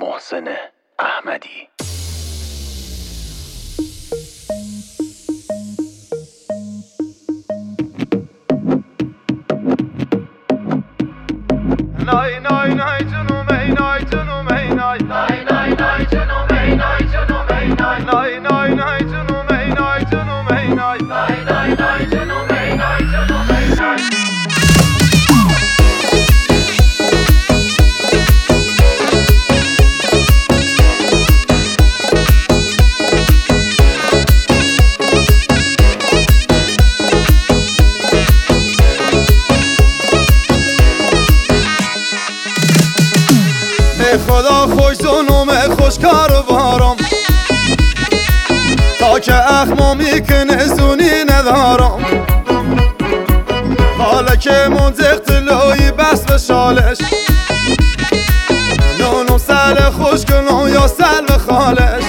محسن احمدی. نای نای نای جنومی نای جنومی نای نای نای نای جنومی نای جنومی نای نای نای نای جنومی نای جنومی نای نای نای نای جنومی نای جنومی نای. خدا خوش زنوم خوش کاروارم تا که اخمامی کنه زونی ندارم حالا که منزق طلوی بس به شالش نونو سل خوش کنم یا سل به خالش.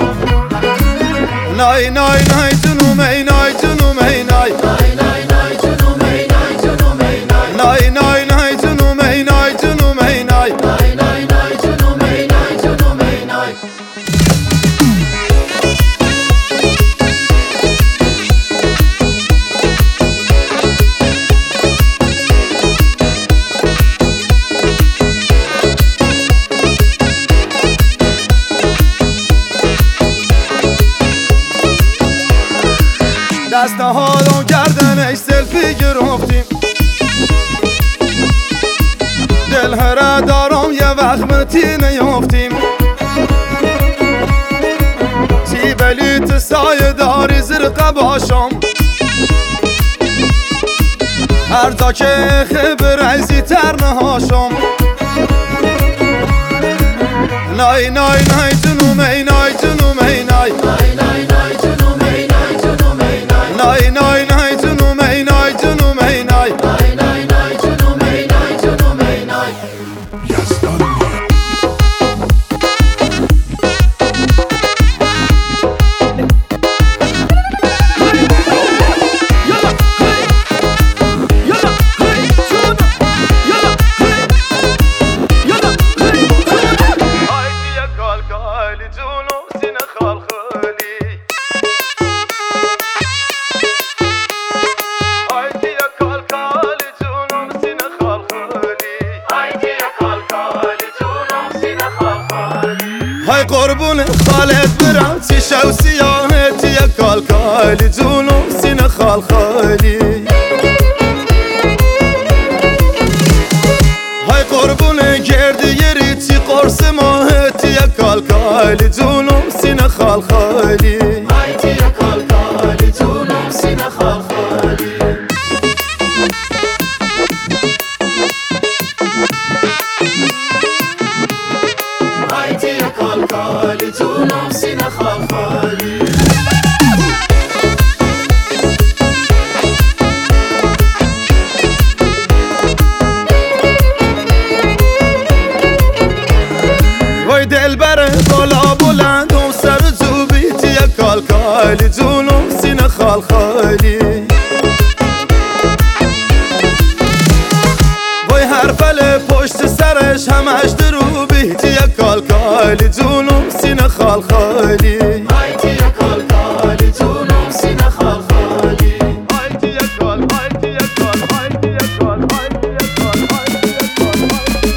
نای نای نای جنومی نای جنومی نای نای نای نای جنومی نای جنومی نای نای نای نای جنومی نای جنومی نای نای نای نای جنومی نای جنومی نای. دست حالون گردنش سلفی گرفتیم دل هره دارم یه وقت متی نیافتیم چی بلیت سایه داری زرقه باشم هر جا که خبر عزی تر نهاشم. نای نای نای جنومی نای جنومی نای نای نای نای جنومی نای جنومی نای نای نای نای جنومی نای جنومی نای نای نای نای جنومی نای جنومی نای. های قربون خالت برم چی شو سیاهت یا کال کالی جونم سینه خال خالی. های قربون گردی یری چی قرص ماهت یا کال کالی جونم سینه خال خالی. های تی یا کال کالی جونم سینه خال خالی. کال کالی جونم سینه خال خالی. وای دل بره بالا بلند و سر زوبیت یا کال کالی جونم سینه خال خالی. وای حرفل پشت سرش همش درو بیت یا کال کالی جونم سینه خال خالی. آیتی یا کال کالی جونم سینه خال خالی. آیتی یا کال آیتی یا کال آیتی یا کال آیتی یا کال آیتی یا کال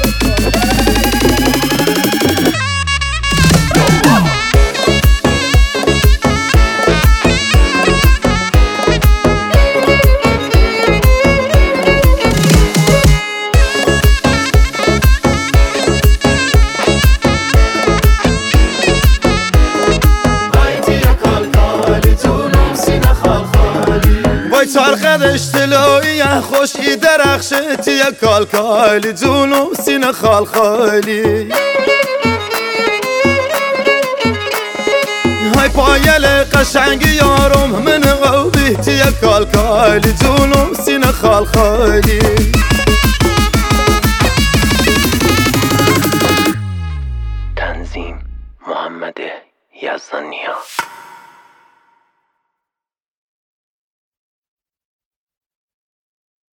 چرخدش طلایی خوشی درخشت یا کال کالی جونم سینه خال خالی. های پایل قشنگی یارم من قوبیت یا کال کالی جونم سینه خال خالی.